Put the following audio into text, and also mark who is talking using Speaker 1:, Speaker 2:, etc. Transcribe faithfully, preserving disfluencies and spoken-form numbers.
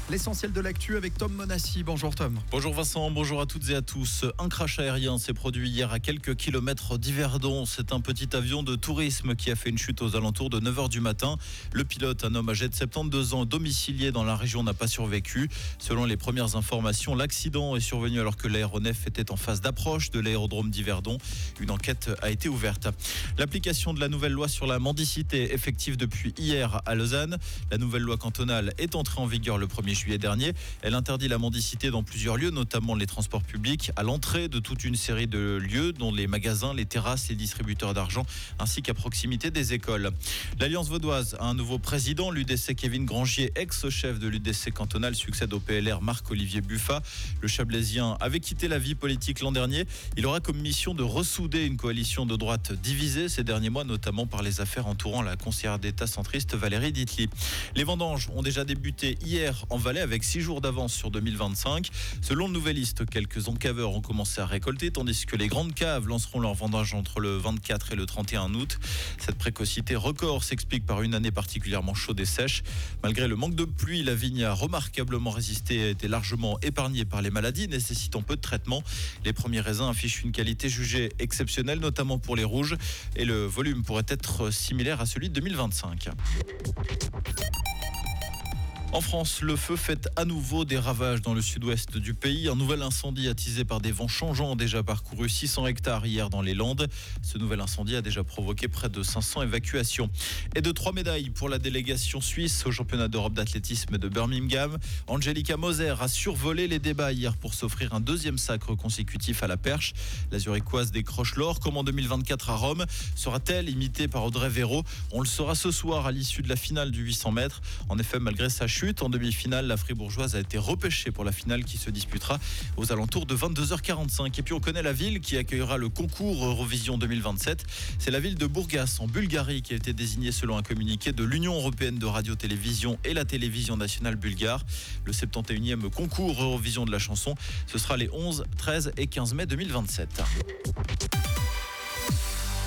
Speaker 1: L'essentiel de l'actu avec Tom Monassi. Bonjour Tom.
Speaker 2: Bonjour Vincent, bonjour à toutes et à tous. Un crash aérien s'est produit hier à quelques kilomètres d'Yverdon. C'est un petit avion de tourisme qui a fait une chute aux alentours de neuf heures du matin. Le pilote, un homme âgé de soixante-douze ans, domicilié dans la région, n'a pas survécu. Selon les premières informations, l'accident est survenu alors que l'aéronef était en phase d'approche de l'aérodrome d'Yverdon. Une enquête a été ouverte. L'application de la nouvelle loi sur la mendicité effective depuis hier à Lausanne. La nouvelle loi cantonale est entrée en vigueur le premier juillet dernier. Elle interdit la mendicité dans plusieurs lieux, notamment les transports publics, à l'entrée de toute une série de lieux, dont les magasins, les terrasses, les distributeurs d'argent, ainsi qu'à proximité des écoles. L'Alliance vaudoise a un nouveau président. L'U D C Kevin Grangier, ex-chef de l'U D C cantonal, succède au P L R Marc-Olivier Buffat. Le Chablaisien avait quitté la vie politique l'an dernier. Il aura comme mission de ressouder une coalition de droite divisée ces derniers mois, notamment par les affaires entourant la conseillère d'État centriste Valérie Ditli. Les vendanges ont déjà débuté hier en Valais avec six jours d'avance sur deux mille vingt-cinq. Selon le Nouvelliste, quelques encaveurs ont commencé à récolter, tandis que les grandes caves lanceront leur vendange entre le vingt-quatre et le trente et un août. Cette précocité record s'explique par une année particulièrement chaude et sèche. Malgré le manque de pluie, la vigne a remarquablement résisté et a été largement épargnée par les maladies nécessitant peu de traitement. Les premiers raisins affichent une qualité jugée exceptionnelle, notamment pour les rouges, et le volume pourrait être similaire à celui de deux mille vingt-cinq. En France, le feu fait à nouveau des ravages dans le sud-ouest du pays. Un nouvel incendie attisé par des vents changeants a déjà parcouru six cents hectares hier dans les Landes. Ce nouvel incendie a déjà provoqué près de cinq cents évacuations. Et de trois médailles pour la délégation suisse au championnat d'Europe d'athlétisme de Birmingham. Angelika Moser a survolé les débats hier pour s'offrir un deuxième sacre consécutif à la perche. La Zurichoise décroche l'or comme en deux mille vingt-quatre à Rome. Sera-t-elle imitée par Audrey Véro? On le saura ce soir à l'issue de la finale du huit cents mètres. En effet, malgré sa chute en demi-finale, la Fribourgeoise a été repêchée pour la finale qui se disputera aux alentours de vingt-deux heures quarante-cinq. Et puis on connaît la ville qui accueillera le concours Eurovision deux mille vingt-sept. C'est la ville de Bourgas en Bulgarie qui a été désignée selon un communiqué de l'Union européenne de radio-télévision et la télévision nationale bulgare. Le soixante et unième concours Eurovision de la chanson, ce sera les onze, treize et quinze mai deux mille vingt-sept.